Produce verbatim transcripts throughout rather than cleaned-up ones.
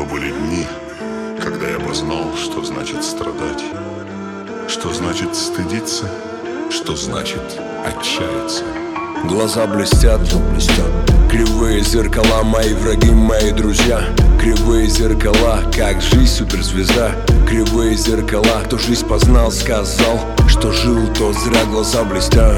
были дни, когда я познал, что значит страдать, что значит стыдиться, что значит отчаяться. Глаза блестят, блестят. Кривые зеркала, мои враги, мои друзья. Кривые зеркала, как жизнь суперзвезда. Кривые зеркала, кто жизнь познал, сказал, что жил, то зря глаза блестят.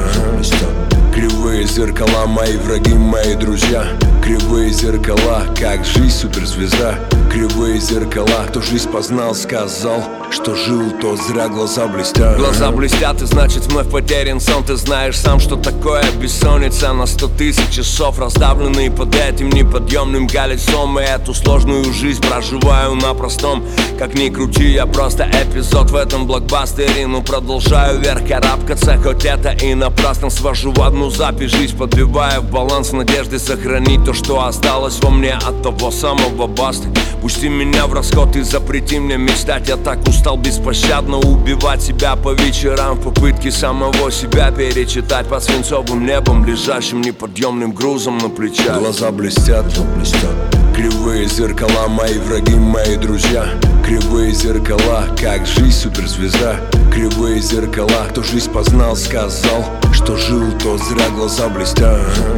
Кривые зеркала, мои враги, мои друзья. Кривые зеркала, как жизнь суперзвезда. Кривые зеркала, кто жизнь познал, сказал, что жил, то зря глаза блестят. Глаза блестят, и значит вновь потерян сон. Ты знаешь сам, что такое бессонница на сто тысяч часов, раздавленный под этим неподъемным колесом. И эту сложную жизнь проживаю на простом. Как ни крути, я просто эпизод в этом блокбастере. Но продолжаю вверх карабкаться, хоть это и напрасно. Свожу в одну запись жизнь, подбивая в баланс надежды сохранить то, что осталось во мне от того самого басты. Пусти меня в расход и запрети мне мечтать. Я так устал беспощадно убивать себя по вечерам в попытке самого себя перечитать под свинцовым небом, лежащим неподъемным грузом на плечах. Глаза блестят, блестят. Кривые зеркала, мои враги, мои друзья. Кривые зеркала, как жизнь суперзвезда. Кривые зеркала, кто жизнь познал, сказал, что жил, то зря глаза блестят.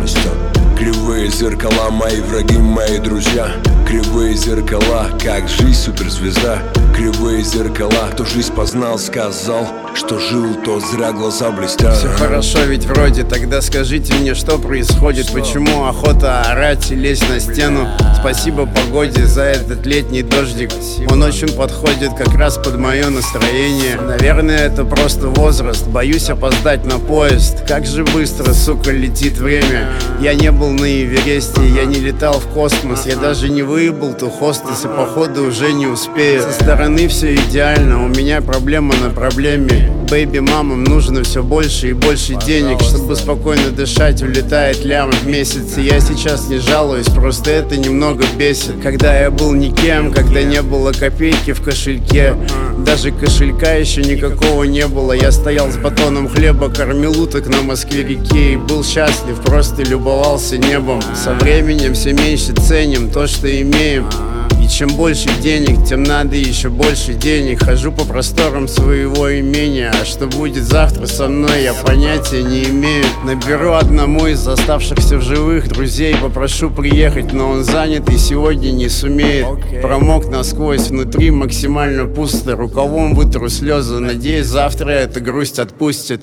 Кривые зеркала, мои враги, мои друзья. Кривые зеркала, как жизнь суперзвезда. Кривые зеркала, кто жизнь познал, сказал, что жил, то зря глаза блестят. Все хорошо ведь вроде, тогда скажите мне, что происходит? Почему охота орать и лезть на стену? Спасибо погоде за этот летний дождик. Он очень подходит как раз под мое настроение. Наверное, это просто возраст. Боюсь опоздать на поезд. Как же быстро, сука, летит время. Я не был на Эвересте, я не летал в космос. Я даже не выебал ту хостес, и походу уже не успею. Со стороны все идеально, у меня проблема на проблеме. Бэйби, мамам нужно все больше и больше денег. Чтобы спокойно дышать, улетает лям в месяц. И я сейчас не жалуюсь, просто это немного бесит. Когда я был никем, когда не было копейки в кошельке, даже кошелька еще никакого не было. Я стоял с батоном хлеба, кормил уток на Москве-реке и был счастлив, просто любовался небом. Со временем все меньше ценим то, что имеем. И чем больше денег, тем надо еще больше денег. Хожу по просторам своего имения, а что будет завтра со мной, я понятия не имею. Наберу одному из оставшихся в живых друзей, попрошу приехать, но он занят и сегодня не сумеет. Промок насквозь, внутри максимально пусто. Рукавом вытру слезы, надеюсь, завтра эта грусть отпустит.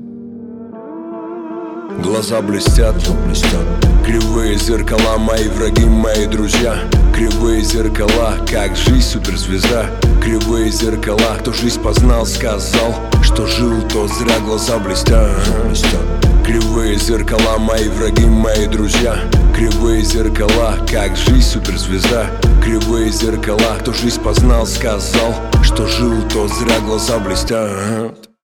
Глаза блестят, блестят. Кривые зеркала, мои враги, мои друзья. Кривые зеркала, как жизнь суперзвезда. Кривые зеркала, кто жизнь познал, сказал, что жил, то зря глаза блестят. Кривые зеркала, мои враги, мои друзья. Кривые зеркала, как жизнь суперзвезда. Кривые зеркала, кто жизнь познал, сказал, что жил, то зря глаза блестят.